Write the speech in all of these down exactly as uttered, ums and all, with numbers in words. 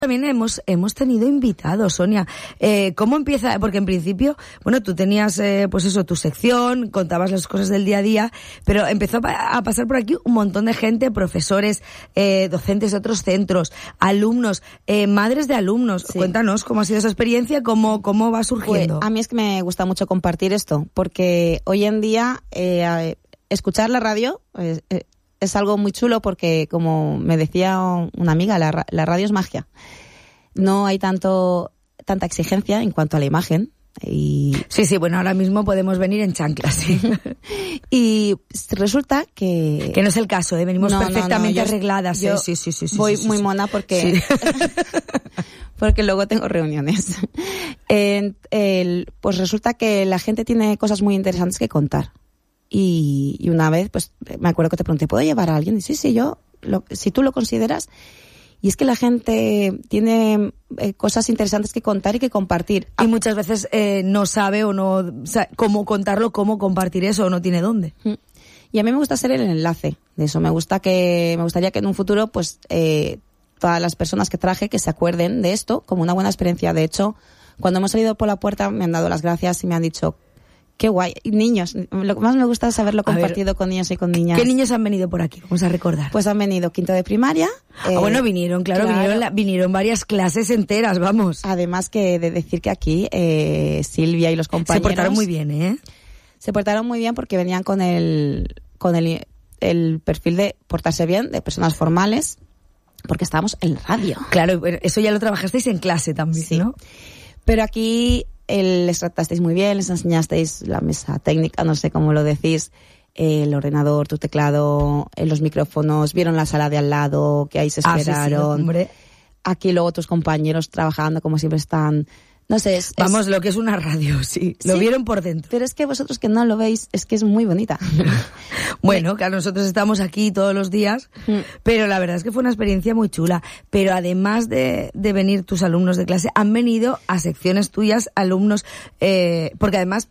También hemos hemos tenido invitados, Sonia. Eh, ¿Cómo empieza? Porque en principio, bueno, tú tenías, eh, pues eso, tu sección, contabas las cosas del día a día, pero empezó a, a pasar por aquí un montón de gente, profesores, eh, docentes de otros centros, alumnos, eh, madres de alumnos. Sí. Cuéntanos cómo ha sido esa experiencia, cómo cómo va surgiendo. Pues, a mí es que me gusta mucho compartir esto, porque hoy en día eh, escuchar la radio eh, eh, es algo muy chulo porque, como me decía una amiga, la, la radio es magia. No hay tanto tanta exigencia en cuanto a la imagen. Y... Sí, sí, bueno, ahora mismo podemos venir en chanclas, sí. Y resulta que... Que no es el caso, ¿eh? Venimos no, perfectamente no, no, yo, arregladas. Yo ¿eh? Sí, sí, sí, sí. Voy sí, sí, muy sí. mona porque... Sí. Porque luego tengo reuniones. En, el, pues resulta que la gente tiene cosas muy interesantes que contar. Y, y una vez, pues me acuerdo que te pregunté, ¿puedo llevar a alguien? Y sí, sí, yo, lo, si tú lo consideras. Y es que la gente tiene eh, cosas interesantes que contar y que compartir. Y muchas veces eh, no sabe o no sabe cómo contarlo, cómo compartir eso, o no tiene dónde. Y a mí me gusta ser el enlace de eso. Me gusta que, me gustaría que en un futuro, pues, eh, todas las personas que traje que se acuerden de esto como una buena experiencia. De hecho, cuando hemos salido por la puerta me han dado las gracias y me han dicho, qué guay. Y niños, lo que más me gusta es haberlo compartido ver, con niños y con niñas. ¿Qué niños han venido por aquí? Vamos a recordar. Pues han venido quinto de primaria. Eh, ah, bueno, vinieron, claro, claro. Vinieron, la, vinieron varias clases enteras, vamos. Además que de decir que aquí eh, Silvia y los compañeros... Se portaron muy bien, ¿eh? Se portaron muy bien porque venían con el, con el, el perfil de portarse bien, de personas formales, porque estábamos en radio. Claro, eso ya lo trabajasteis en clase también, sí. ¿no? Pero aquí... les tratasteis muy bien, les enseñasteis la mesa técnica, no sé cómo lo decís, el ordenador, tu teclado, los micrófonos, vieron la sala de al lado, que ahí se esperaron. Ah, sí, sí, hombre. Aquí luego tus compañeros trabajando como siempre están. No sé, es... Vamos, es... lo que es una radio, sí. Lo sí, vieron por dentro. Pero es que vosotros que no lo veis, es que es muy bonita. Bueno, claro, nosotros estamos aquí todos los días, mm. pero la verdad es que fue una experiencia muy chula. Pero además de, de venir tus alumnos de clase, han venido a secciones tuyas alumnos, eh, porque además...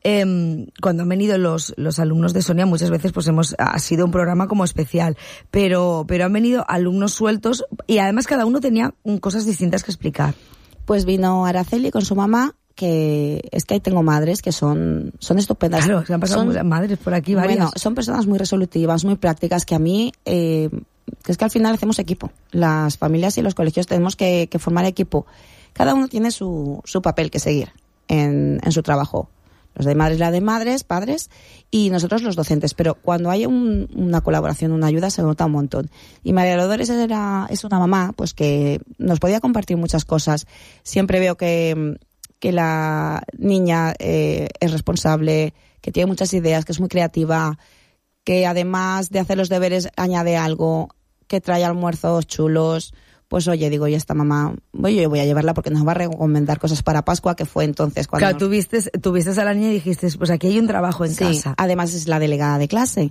Eh, cuando han venido los, los alumnos de Sonia, muchas veces pues hemos, ha sido un programa como especial, pero, pero han venido alumnos sueltos y además cada uno tenía cosas distintas que explicar. Pues vino Araceli con su mamá, que es que ahí tengo madres que son, son estupendas. Claro, se han pasado son, muchas madres por aquí, varias. Bueno, son personas muy resolutivas, muy prácticas, que a mí, eh, que es que al final hacemos equipo. Las familias y los colegios tenemos que, que formar equipo. Cada uno tiene su, su papel que seguir en, en su trabajo. Los de madres, la de madres, padres, y nosotros los docentes. Pero cuando hay un, una colaboración, una ayuda, se nota un montón. Y María Dolores era, es una mamá, pues que nos podía compartir muchas cosas. Siempre veo que, que la niña eh, es responsable, que tiene muchas ideas, que es muy creativa, que además de hacer los deberes añade algo, que trae almuerzos chulos. Pues oye, digo, ya esta mamá, voy, yo voy a llevarla porque nos va a recomendar cosas para Pascua, que fue entonces cuando... Claro, tú viste, tú viste a la niña y dijiste, pues aquí hay un trabajo en sí, casa. Además es la delegada de clase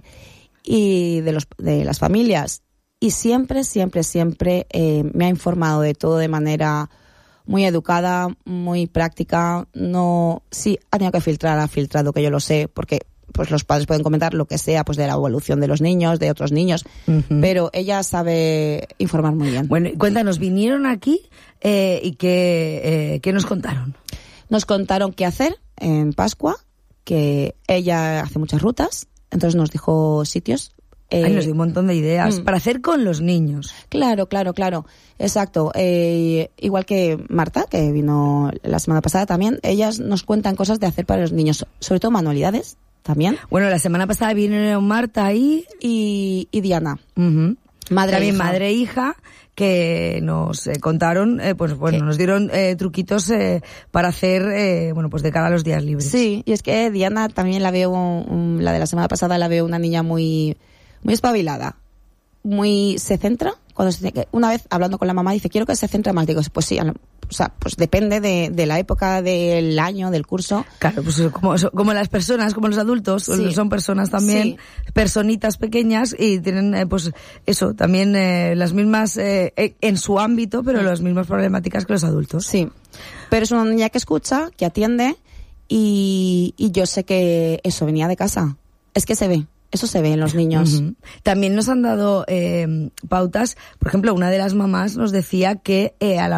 y de los de las familias. Y siempre, siempre, siempre eh, me ha informado de todo de manera muy educada, muy práctica. No, sí, ha tenido que filtrar, ha filtrado, que yo lo sé, porque... pues los padres pueden comentar lo que sea, pues de la evolución de los niños, de otros niños, uh-huh. pero ella sabe informar muy bien. Bueno, cuéntanos, vinieron aquí eh, y qué, eh, qué nos contaron. Nos contaron qué hacer en Pascua, que ella hace muchas rutas, entonces nos dijo sitios. Eh, Ay, nos dio un montón de ideas mm. para hacer con los niños. Claro, claro, claro, exacto. Eh, igual que Marta, que vino la semana pasada también, ellas nos cuentan cosas de hacer para los niños, sobre todo manualidades. También. Bueno, la semana pasada vinieron Marta ahí y, y Diana. Uh-huh. Madre También hija. madre e hija, que nos eh, contaron, eh, pues bueno, ¿qué? Nos dieron eh, truquitos eh, para hacer, eh, bueno, pues de cara a los días libres. Sí, y es que Diana también la veo, um, la de la semana pasada la veo una niña muy, muy espabilada. Muy, se centra, cuando se, una vez hablando con la mamá dice, quiero que se centre más. Digo, pues sí, o sea, pues depende de, de la época, del año, del curso. Claro, pues como, como las personas, como los adultos, sí. Son personas también, sí. Personitas pequeñas y tienen, eh, pues eso, también eh, las mismas, eh, en su ámbito, pero las mismas problemáticas que los adultos. Sí, pero es una niña que escucha, que atiende y, y yo sé que eso venía de casa. Es que se ve. Eso se ve en los niños. Uh-huh. También nos han dado eh, pautas, por ejemplo, una de las mamás nos decía que eh, a la